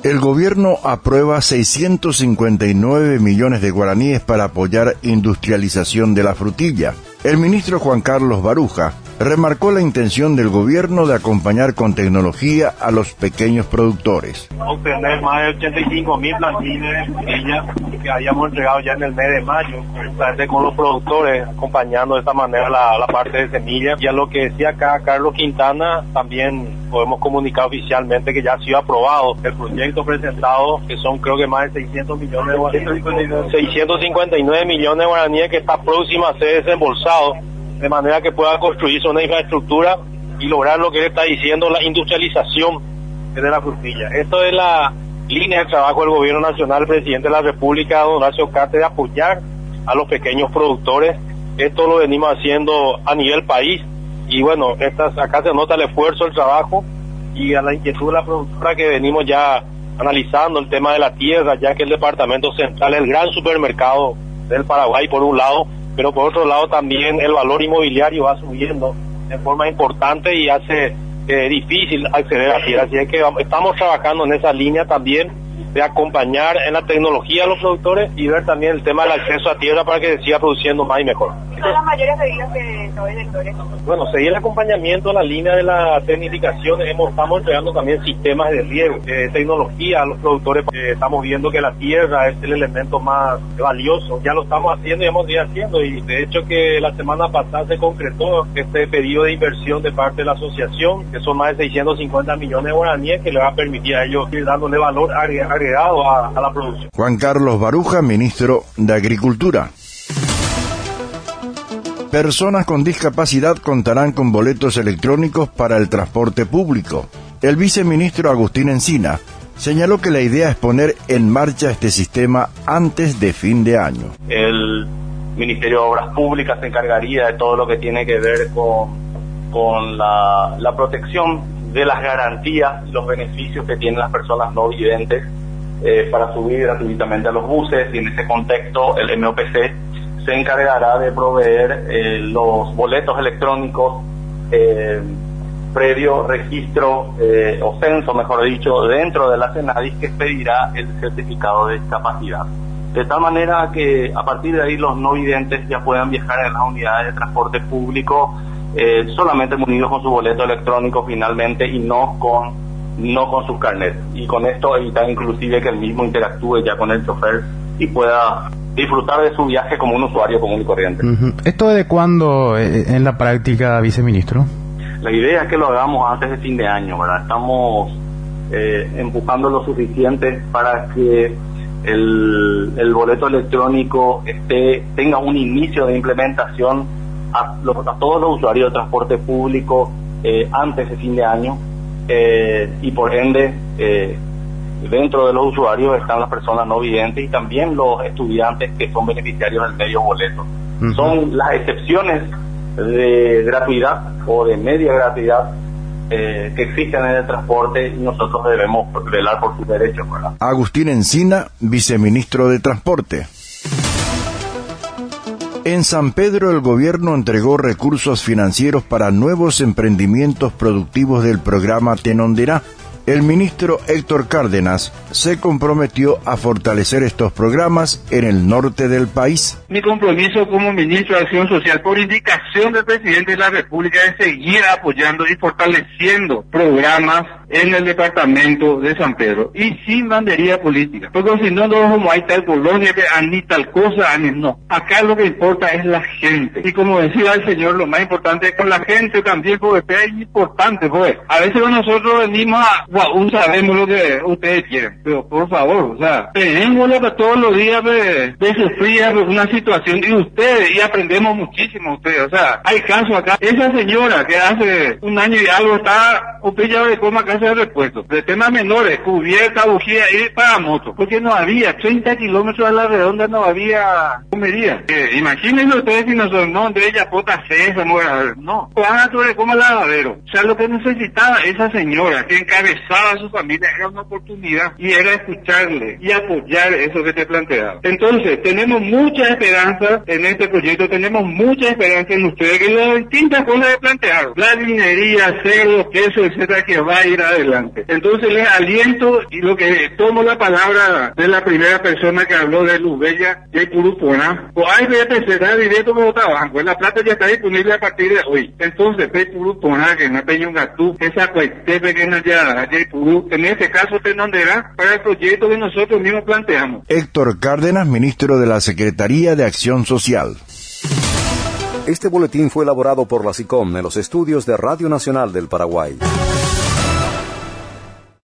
El gobierno aprueba 659 millones de guaraníes para apoyar industrialización de la frutilla. El ministro Juan Carlos Baruja remarcó la intención del gobierno de acompañar con tecnología a los pequeños productores. Obtener más de 85.000 plantillas que habíamos entregado ya en el mes de mayo, con los productores, acompañando de esta manera la parte de semillas. Y a lo que decía acá Carlos Quintana, también podemos comunicar oficialmente que ya ha sido aprobado el proyecto presentado, que son creo que más de 600 millones de guaraníes, 659 millones de guaraníes que está próxima a ser desembolsado, de manera que pueda construirse una infraestructura y lograr lo que él está diciendo, la industrialización de la frutilla. Esto es la línea de trabajo del gobierno nacional, el presidente de la República, don Horacio Cartes, de apoyar a los pequeños productores. Esto lo venimos haciendo a nivel país y bueno, acá se nota el esfuerzo, el trabajo y a la inquietud de la productora que venimos ya analizando el tema de la tierra, ya que el departamento central es el gran supermercado del Paraguay por un lado, pero por otro lado también el valor inmobiliario va subiendo de forma importante y hace difícil acceder a tierra. Así es que estamos trabajando en esa línea también de acompañar en la tecnología a los productores y ver también el tema del acceso a tierra para que se siga produciendo más y mejor. ¿Qué son las mayores medidas que los directores? Bueno, seguir el acompañamiento a la línea de la tecnificación. Estamos entregando también sistemas de riego, tecnología a los productores. Estamos viendo que la tierra es el elemento más valioso. Ya lo estamos haciendo y hemos ido haciendo. Y de hecho que la semana pasada se concretó este pedido de inversión de parte de la asociación, que son más de 650 millones de guaraníes, que le va a permitir a ellos ir dándole valor agregado a la producción. Juan Carlos Baruja, ministro de Agricultura. Personas con discapacidad contarán con boletos electrónicos para el transporte público. El viceministro Agustín Encina señaló que la idea es poner en marcha este sistema antes de fin de año. El Ministerio de Obras Públicas se encargaría de todo lo que tiene que ver con la protección de las garantías y los beneficios que tienen las personas no videntes para subir gratuitamente a los buses, y en ese contexto el MOPC se encargará de proveer los boletos electrónicos previo registro o censo, mejor dicho, dentro de la CENADIS, que expedirá el certificado de discapacidad. De tal manera que a partir de ahí los no videntes ya puedan viajar en las unidades de transporte público solamente munidos con su boleto electrónico finalmente y no con sus carnets. Y con esto evitar inclusive que el mismo interactúe ya con el chofer y pueda disfrutar de su viaje como un usuario común y corriente. ¿Esto de cuándo en la práctica, viceministro? La idea es que lo hagamos antes de fin de año, ¿verdad? Estamos empujando lo suficiente para que el boleto electrónico tenga un inicio de implementación a todos los usuarios de transporte público antes de fin de año, y por ende dentro de los usuarios están las personas no videntes y también los estudiantes que son beneficiarios del medio boleto. Son las excepciones de gratuidad o de media gratuidad que existen en el transporte, y nosotros debemos velar por sus derechos, ¿verdad? Agustín Encina, viceministro de Transporte. En San Pedro, el gobierno entregó recursos financieros para nuevos emprendimientos productivos del programa Tenonderá. El ministro Héctor Cárdenas se comprometió a fortalecer estos programas en el norte del país. Mi compromiso como ministro de Acción Social, por indicación del presidente de la República, es seguir apoyando y fortaleciendo programas en el departamento de San Pedro, y sin bandería política, porque si no, no como hay tal colonia que ni tal cosa, ni no. Acá lo que importa es la gente, y como decía el señor, lo más importante es con la gente también, porque es importante, pues. A veces nosotros venimos aún sabemos lo que ustedes quieren, pero por favor, o sea, tenemos para todos los días de sufrir una situación, y ustedes, y aprendemos muchísimo ustedes, o sea, hay casos acá, esa señora que hace un año y algo está pillado de coma casa de repuesto, de temas menores, cubierta, bujía y para moto, porque no había 30 kilómetros a la redonda, no había comería. Imagínense ustedes si nosotros no, de ella pota cesa, no, van a sobre como lavadero. O sea, lo que necesitaba esa señora que encabezaba a su familia era una oportunidad, y quisiera escucharle y apoyar eso que te planteaba. Entonces, tenemos mucha esperanza en este proyecto, tenemos mucha esperanza en ustedes, que las distintas cosas que plantearon, la minería, cerdo, queso, etcétera, que va a ir adelante. Entonces, les aliento, y lo que tomo la palabra de la primera persona que habló de Luz Bella, Jaypurupona, o hay BPC, da directo como trabajo, la plata ya está disponible a partir de hoy. Entonces, Jaypurupona, que no peña un gatú, esa cuestepe que no ya, Jaypuru, en ese caso te nombrará para el proyecto que nosotros mismos planteamos. Héctor Cárdenas, ministro de la Secretaría de Acción Social. Este boletín fue elaborado por la SICOM en los estudios de Radio Nacional del Paraguay.